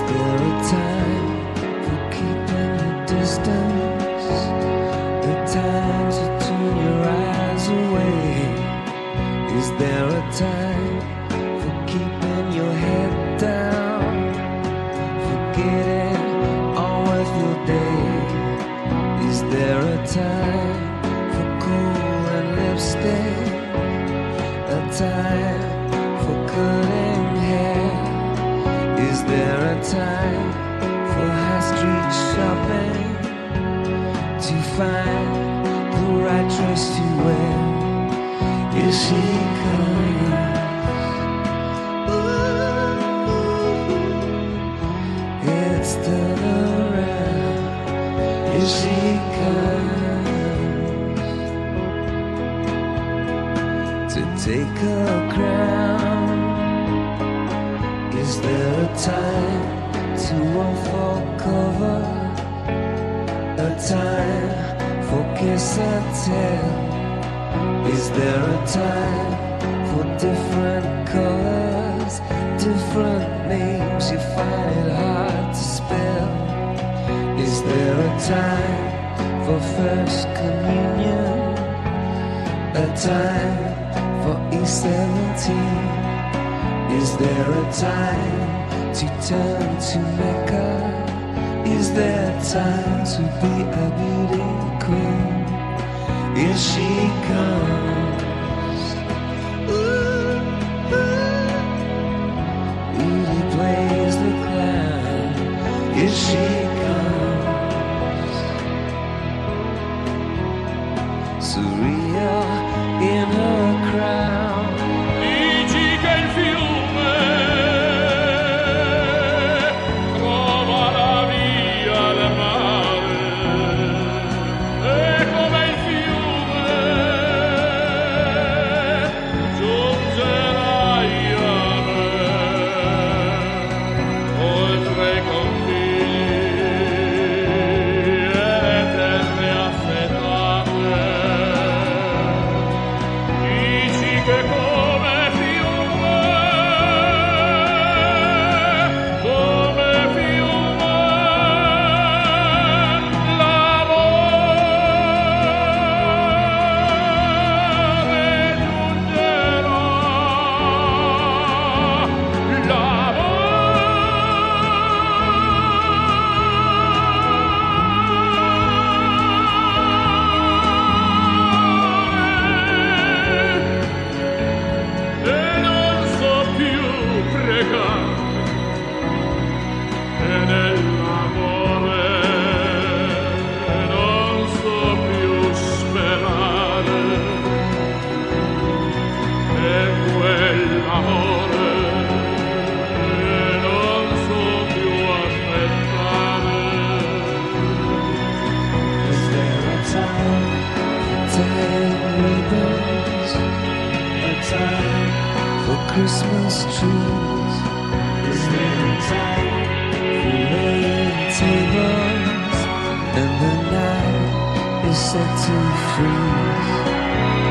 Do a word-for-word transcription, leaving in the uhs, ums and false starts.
there a time for keeping your distance? The time to turn your eyes away? Is there a time for keeping your head down? Forgetting all of your day? Is there a time for cool and lipstick? A time for cutting hair? Is there a time for high street shopping? To find the right dress to wear? Is she coming? Ooh, it's still around. Is she coming to take her crown? Is there a time to unfold cover? A time for kiss and tell? Is there a time for different colors, different names you find it hard to spell? Is there a time for first communion? A time for E seventeen? Is there a time to turn to Mecca? Is there time to be a beauty queen? Here she comes. Ooh, ooh. Beauty plays the clown. Here she comes. Surreal in her crown. Dici che il fiume trova la via del mare, e come il fiume giungerai a me, oltre i confini e le terre affettate. Dici che come fiume, come fiume, l'amore giungerà, l'amore, e non so più pregare, e nell'amore non so più sperare, e quell'amore non so più aspettare. Is there a time for tying ribbons? A time for Christmas trees? Is there a time for laying tables? And the night is set to freeze.